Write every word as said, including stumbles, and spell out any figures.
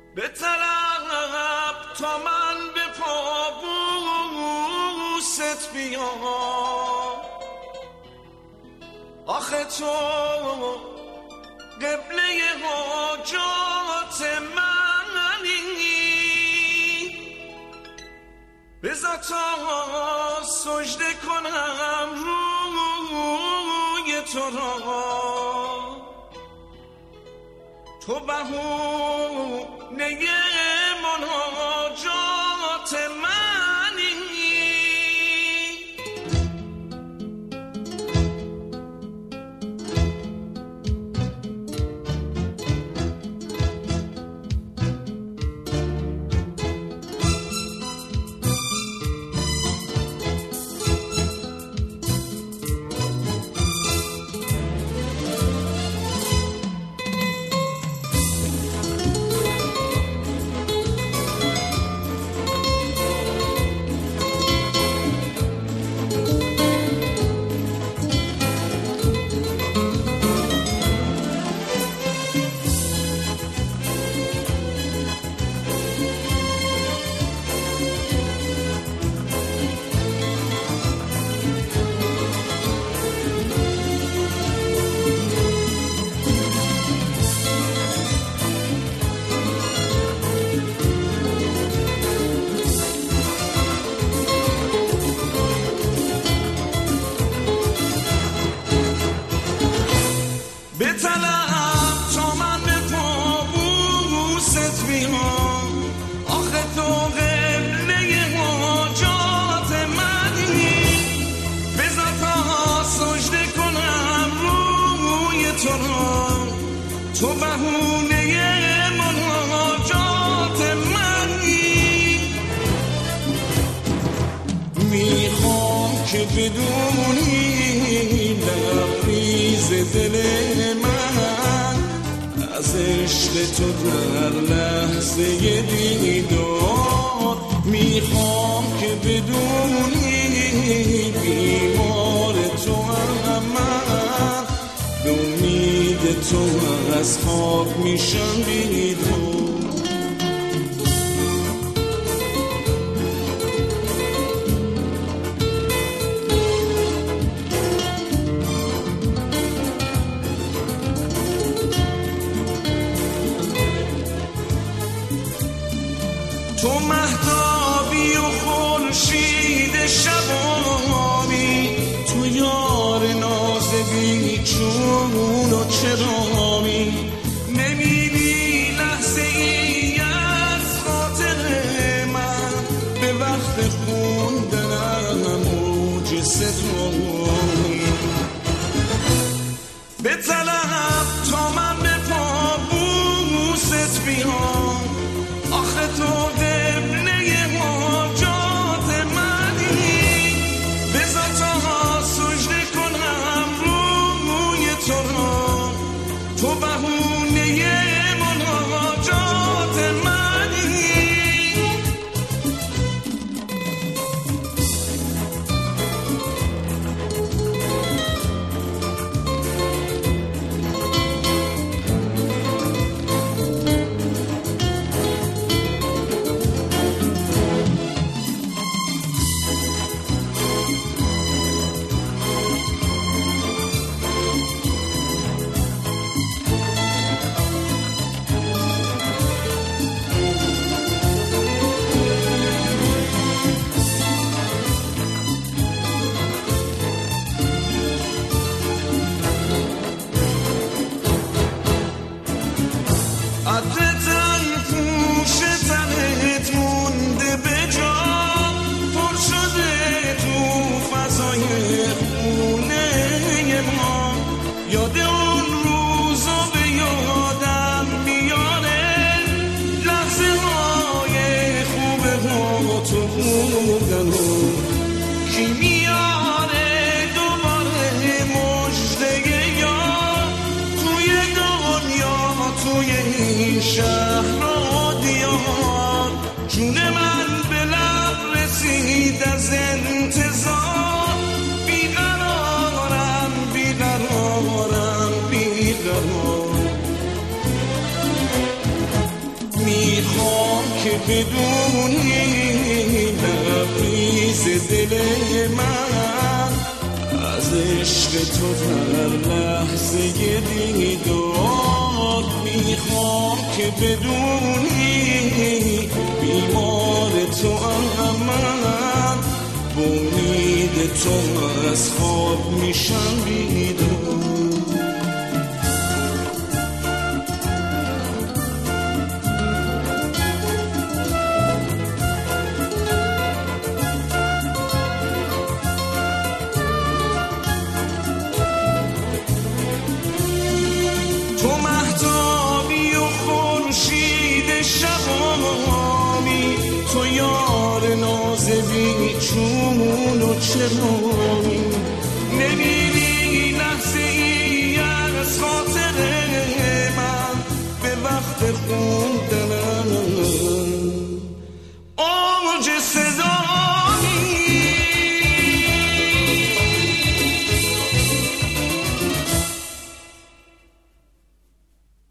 به طلب تا من به پابوست بیام، آخه تو قبله حاجات منی، بذار تا سجده کنم روی تو را، تو بهونه مناجات منی. تو بهونه مناجات منی، میخوام که بدونی لبریز دل من از عشق تو در لحظه دیدار، میخوام که بدونی بیمار تو هم من، به امید تو از خواب میشم بیدار. تو مهتابی و خورشید شبامی، تو یار ناز بیچون و چرامی، نمیبینی لحظه ای از خاطر من، به وقت خوندنم موج ستامی، به طلب تا من به پابوست بیام، آخه تو قبله حاجات منی، بذار تا سجده کنم روی تو را، تو بهونه مناجات منی. یاد اون روزو به یادم میاره، لحظه های خوب با تو بودن و کی میاره دوباره مجده یاد، توی دنیا توی این شهر و دیار، جون من به لب رسید از انتظار، بیقرارم بیقرارم که بدونی لبریز دل من از عشق تو در لحظه دیدار میخوام که بدونی بیمار تو هم من با امید تو از خواب میشم بیدار تو یار ناز بیچون و چرانی نمیری لحظه ای از خاطر من به وقت خوندنم آج